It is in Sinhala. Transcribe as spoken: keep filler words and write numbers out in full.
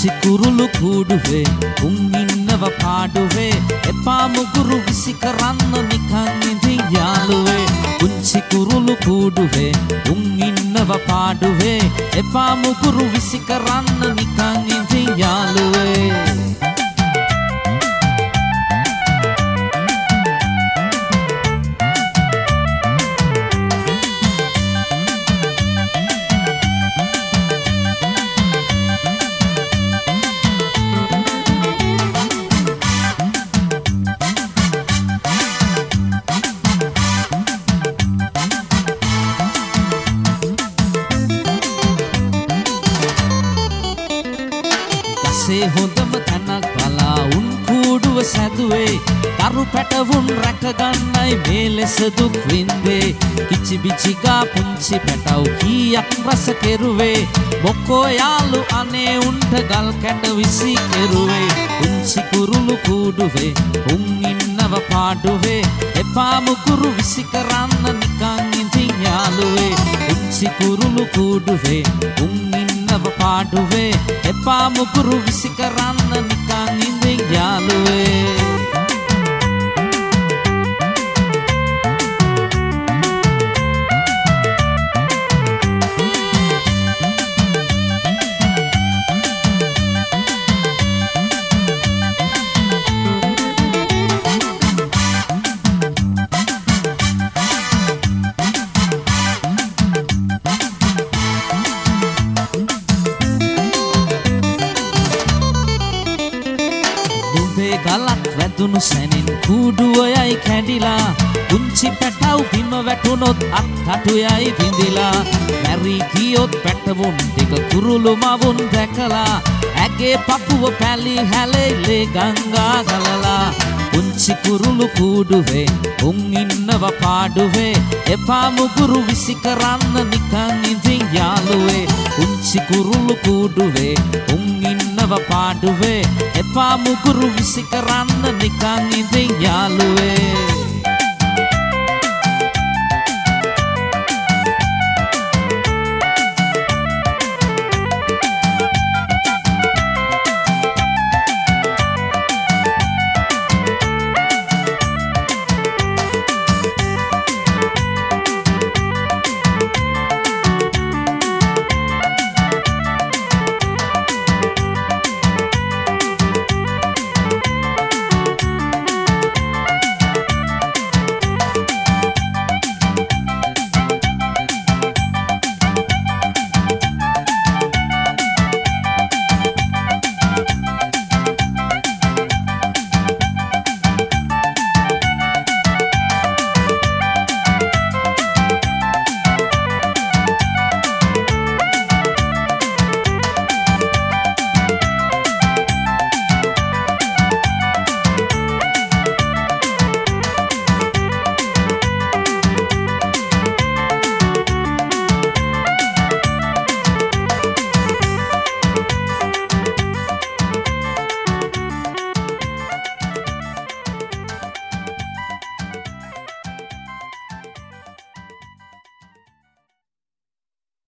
පුංචි කුරුළු කූඩුවේ උන් ඉන්නව පාඩුවේ එපා මුගුරු විසි කරන්න නිකන් ඉඳි යාළුවේ පුංචි කුරුළු කූඩුවේ උන් ඉන්නව පාඩුවේ එපා මුගුරු විසි කරන්න නිකන් ඉඳි යාළුවේ සේ හොඳම තැනක් බලා උන් කූඩුව සැදුවේ දරු පැටවුන් රැකගන්නයි මේ ලෙස දුක් වින්දේ කිචි බිචිගා පුංචි පැටව් කීයක් රස කෙරුවේ මොකෝ යාළු අනේ උන්ට ගල් කැට විසි කෙරුවේ පුංචි කුරුළු කූඩුවේ උන් ඉන්නව පාඩුවේ එපා මුකුරු විසි කරන්න නිකන් ඉඳි යාළුවේ පුංචි කුරුළු කූඩුවේ උන් පාඩුවේ එපා මුකුරු විසි කරන්න නිකන් ඉඳින් යාළුවේ ගලක් වැදුණු සැනින් කූඩුවයයි කැඩිලා පුංචි පැටව් බිම වැටුනොත් අත්හටුයයි විඳිලා මැරි ගියොත් පැටවුන් ටික කුරුළු මවුන් දැකලා ඇගේ පපුව පැලි හැලෙලේ ගංගා ගලලා පුංචි කුරුළු කූඩුවේ උන් ඉන්නව පාඩුවේ එපා මුගුරු විසි කරන්න නිකන් ඉඳින් යාළුවේ පුංචි කුරුළු කූඩුවේ උන් ඉන්නව පාඩුවේ එපා මුගුරු විසි කරන්න නිකන් ඉඳින් යාළුවේ